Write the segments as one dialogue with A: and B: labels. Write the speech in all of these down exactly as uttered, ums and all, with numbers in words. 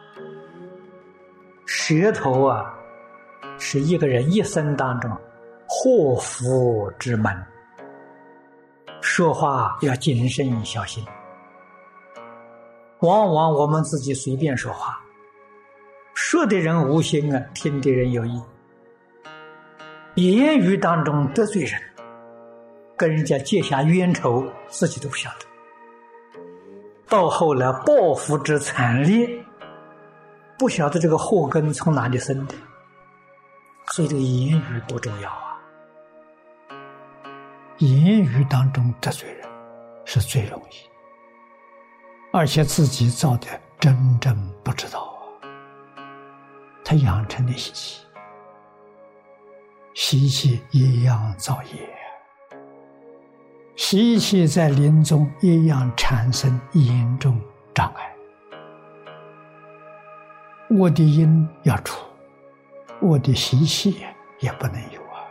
A: 舌头啊，是一个人一生当中祸福之门，说话要谨慎小心。往往我们自己随便说话，说的人无心啊，听的人有意，言语当中得罪人，跟人家结下冤仇，自己都不晓得，到后来报复之惨烈，不晓得这个祸根从哪里生的。所以这个言语多重要啊！言语当中得罪人是最容易，而且自己造的真正不知道啊，他养成的习气，习气一样造业，习气在临终一样产生严重障碍。我的因要除，我的习气也不能有啊。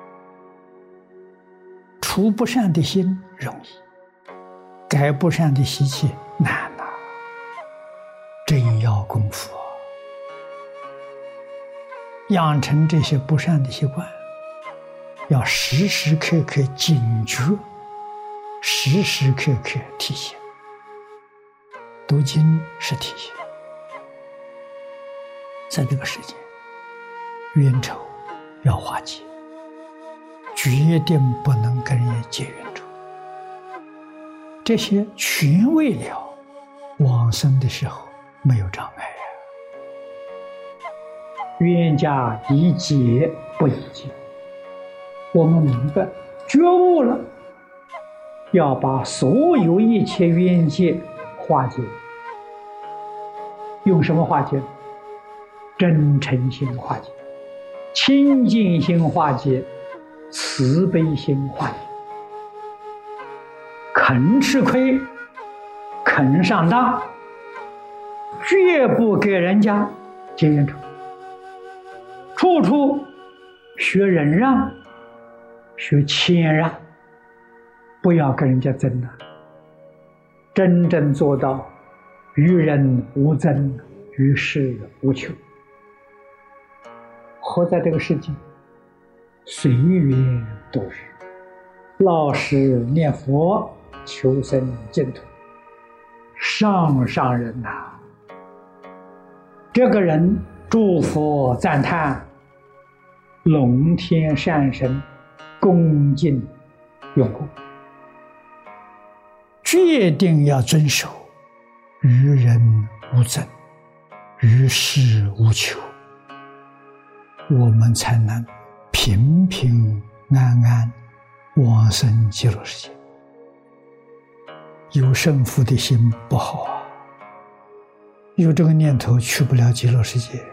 A: 除不善的心容易，改不善的习气难啊，真要功夫啊。养成这些不善的习惯，要时时刻刻警觉，时时刻刻提醒。读经是提醒，在这个世界，冤仇要化解，决定不能跟人结冤仇。这些全为了往生的时候没有障碍啊。冤家宜解不宜结，我们明白觉悟了，要把所有一切冤结化解。用什么化解？真诚心化解，清净心化解，慈悲心化解。肯吃亏，肯上当，绝不给人家结冤仇，处处学忍让，学谦让，不要跟人家争了，真正做到与人无争，与世无求，活在这个世界，随缘度日，老实念佛，求生净土。上上人呐、啊，这个人诸佛赞叹，龙天善神恭敬拥护，决定要遵守与人无争，与世无求，我们才能平平安安往生极乐世界。有胜负的心不好啊，有这个念头去不了极乐世界，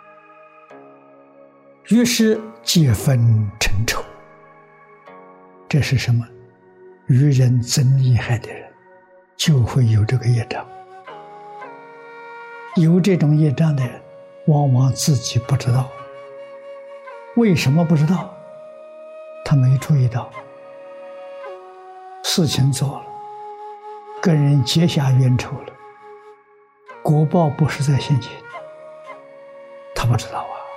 A: 于是结纷成仇。这是什么？与人争厉害的人就会有这个业障，有这种业障的人往往自己不知道。为什么不知道？他没注意到事情做了，跟人结下冤仇了，果报不是在现前，他不知道啊。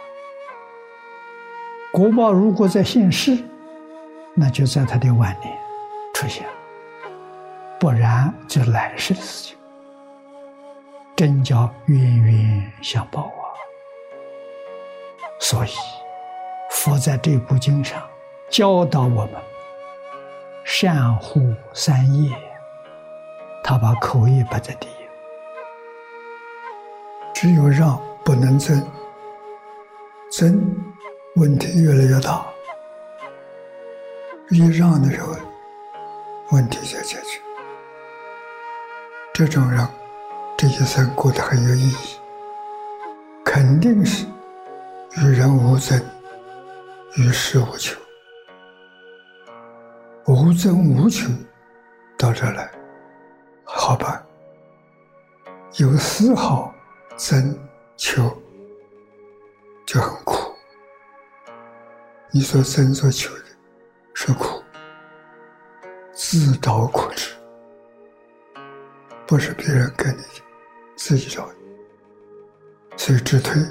A: 果报如果在现世，那就在他的晚年出现了，不然就来世的事情，真叫冤冤相报啊。所以佛在这部经上教导我们善护三业，他把口业摆在第一。只有让不能争，争问题越来越大，一让的时候问题就解决。这种人这一生过得很有意义，肯定是与人无争，与世无求。无争无求到这来好办，有丝毫争求就很苦。你所争所求的是苦，自找苦吃，不是别人给你的，自己找的。
B: 所以直退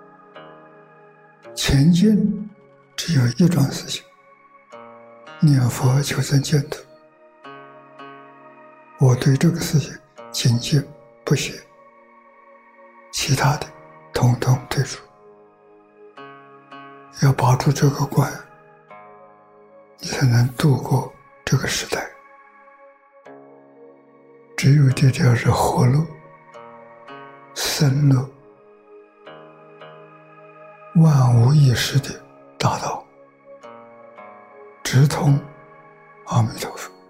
B: 前进只有一种事情，念佛求生净土。我对这个事情谨记不学，其他的统统退出。要把住这个关，你才能度过这个时代。只有这条是活路、生路、万无一失的大道，直通阿弥陀佛。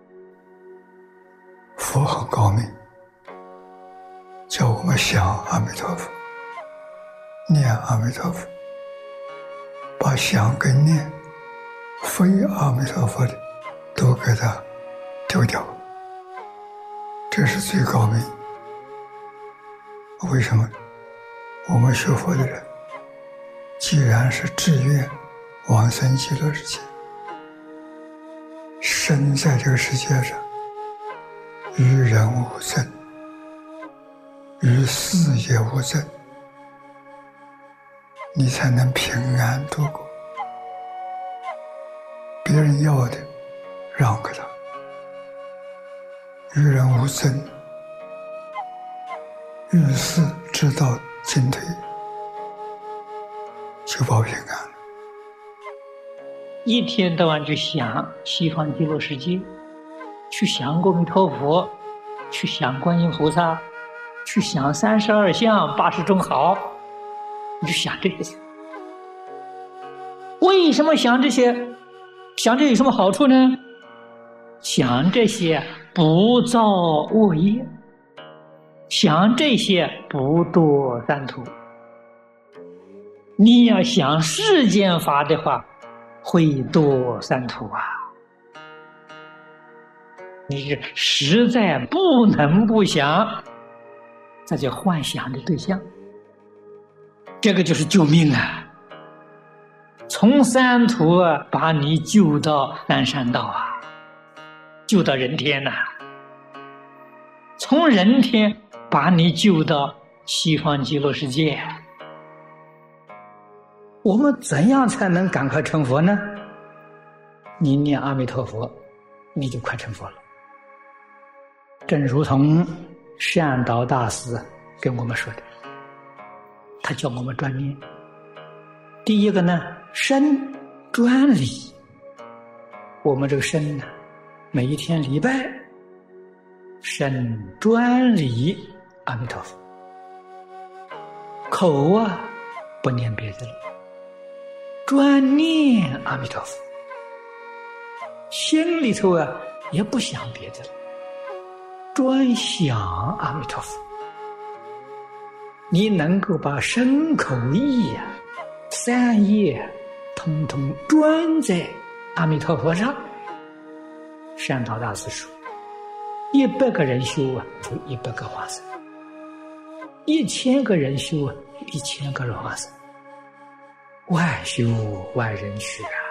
B: 佛很高明，叫我们想阿弥陀佛，念阿弥陀佛，把想跟念非阿弥陀佛的都给它丢掉，这是最高明。为什么？我们学佛的人既然是志愿往生极乐世界，生在这个世界上，与人无争，与事也无争，你才能平安度过。别人要的让给他，与人无争，遇事知道进退，就保平安了。
A: 一天到晚就想西方极乐世界，去想阿弥陀佛，去想观音菩萨，去想三十二相八十种好，你就想这些。为什么想这些？想这有什么好处呢？想这些不造恶业，想这些不堕三途。你要想世间法的话，会堕三途啊！你是实在不能不想，这叫幻想的对象。这个就是救命啊！从三途啊，把你救到南山道啊，救到人天呐、啊；从人天把你救到西方极乐世界。我们怎样才能赶快成佛呢？你念阿弥陀佛，你就快成佛了。正如同善导大师跟我们说的，他叫我们专念。第一个呢，身专礼。我们这个身呢，每一天礼拜，身专礼阿弥陀佛。口啊，不念别的了，专念阿弥陀佛。心里头啊，也不想别的了，专想阿弥陀佛。你能够把身口意呀、啊、三业通通专在阿弥陀佛上。善导大师说，一百个人修啊，就一百个化身；一千个人修啊，一千个人化身。万修万人去啊！